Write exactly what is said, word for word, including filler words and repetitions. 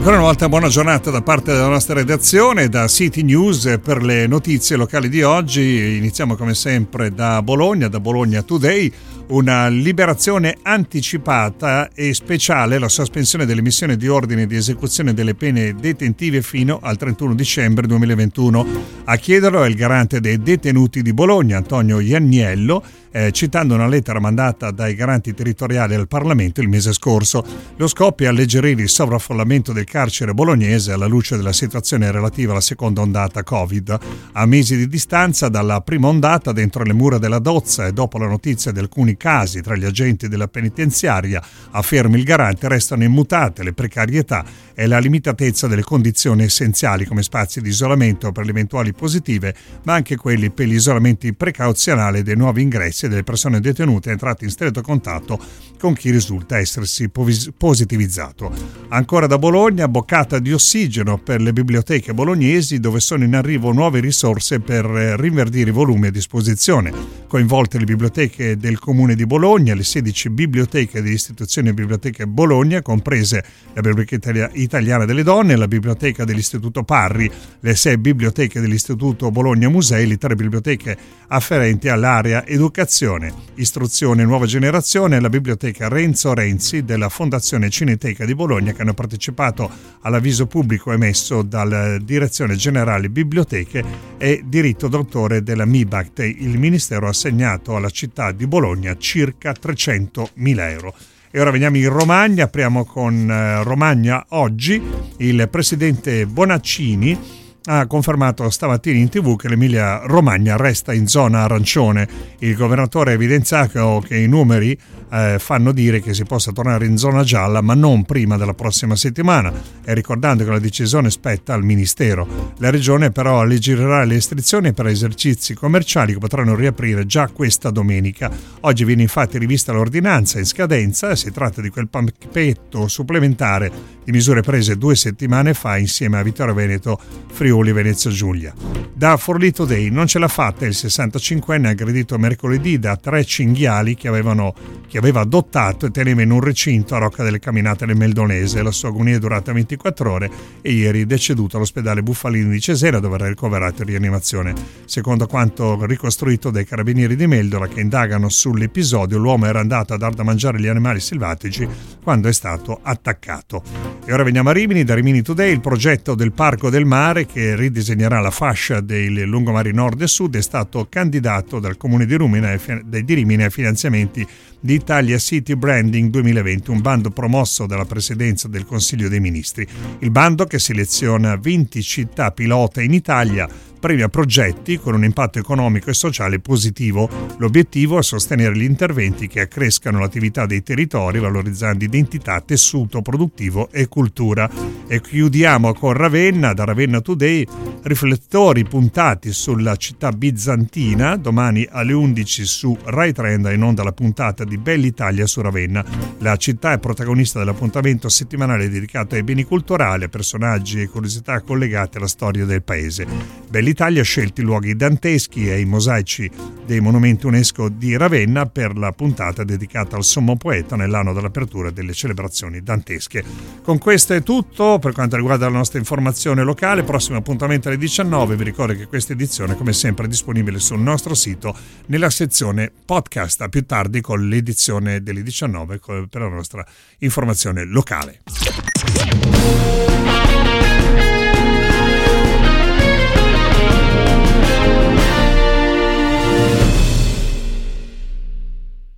Ancora una volta buona giornata da parte della nostra redazione, da City News per le notizie locali di oggi. Iniziamo come sempre da Bologna, da Bologna Today. Una liberazione anticipata e speciale, la sospensione dell'emissione di ordine di esecuzione delle pene detentive fino al trentuno dicembre duemilaventuno. A chiederlo è il garante dei detenuti di Bologna, Antonio Ianniello, eh, citando una lettera mandata dai garanti territoriali al Parlamento il mese scorso. Lo scopo è alleggerire il sovraffollamento del carcere bolognese alla luce della situazione relativa alla seconda ondata Covid. A mesi di distanza dalla prima ondata dentro le mura della Dozza e dopo la notizia di alcuni casi tra gli agenti della penitenziaria, afferma il garante, restano immutate le precarietà e la limitatezza delle condizioni essenziali come spazi di isolamento per le eventuali positive, ma anche quelli per gli isolamenti precauzionali dei nuovi ingressi e delle persone detenute entrate in stretto contatto con chi risulta essersi positivizzato. Ancora da Bologna, boccata di ossigeno per le biblioteche bolognesi, dove sono in arrivo nuove risorse per rinverdire i volumi a disposizione. Coinvolte le biblioteche del Comune di Bologna, le sedici biblioteche dell'istituzione Biblioteche Bologna, comprese la Biblioteca Italiana delle Donne, la Biblioteca dell'Istituto Parri, le sei biblioteche dell'Istituto Bologna Musei, le tre biblioteche afferenti all'area educazione, istruzione e nuova generazione e la Biblioteca Renzo Renzi della Fondazione Cineteca di Bologna, che hanno partecipato all'avviso pubblico emesso dalla Direzione Generale Biblioteche e Diritto d'autore della M I B A C T. Il Ministero ha assegnato alla città di Bologna circa trecentomila euro. E ora veniamo in Romagna, apriamo con eh, Romagna Oggi. Il presidente Bonaccini ha confermato stamattina in tv che l'Emilia Romagna resta in zona arancione. Il governatore ha evidenziato che i numeri eh, fanno dire che si possa tornare in zona gialla, ma non prima della prossima settimana, e ricordando che la decisione spetta al Ministero. La regione però alleggerirà le restrizioni per esercizi commerciali che potranno riaprire già questa domenica. Oggi viene infatti rivista l'ordinanza in scadenza. Si tratta di quel pacchetto supplementare di misure prese due settimane fa insieme a Vittorio Veneto, Friuli Venezia Giulia. Da Forlì Today: non ce l'ha fatta il sessantacinquenne aggredito mercoledì da tre cinghiali che avevano che aveva adottato e teneva in un recinto a Rocca delle Caminate nel Meldonese. La sua agonia è durata ventiquattro ore e ieri è deceduto all'ospedale Buffalini di Cesena, dove era ricoverato in rianimazione. Secondo quanto ricostruito dai carabinieri di Meldola, che indagano sull'episodio, l'uomo era andato a dar da mangiare gli animali selvatici quando è stato attaccato. E ora veniamo a Rimini. Da Rimini Today: il progetto del Parco del Mare, che ridisegnerà la fascia dei lungomari nord e sud, è stato candidato dal Comune di Rimini, di Rimini ai finanziamenti di Italia City Branding duemilaventi, un bando promosso dalla Presidenza del Consiglio dei Ministri. Il bando, che seleziona venti città pilota in Italia, premia progetti con un impatto economico e sociale positivo. L'obiettivo è sostenere gli interventi che accrescano l'attività dei territori, valorizzando identità, tessuto produttivo e cultura. E chiudiamo con Ravenna. Da Ravenna Today: riflettori puntati sulla città bizantina. Domani alle undici su Rai tre andrà in onda la puntata di Bell'Italia su Ravenna. La città è protagonista dell'appuntamento settimanale dedicato ai beni culturali, a personaggi e curiosità collegate alla storia del paese. Bell'Italia ha scelto i luoghi danteschi e i mosaici dei monumenti UNESCO di Ravenna per la puntata dedicata al sommo poeta nell'anno dell'apertura delle celebrazioni dantesche. Con questo è tutto per quanto riguarda la nostra informazione locale. Prossimo appuntamento alle diciannove. Vi ricordo che questa edizione, come sempre, è disponibile sul nostro sito nella sezione podcast. A più tardi con l'edizione delle diciannove per la nostra informazione locale.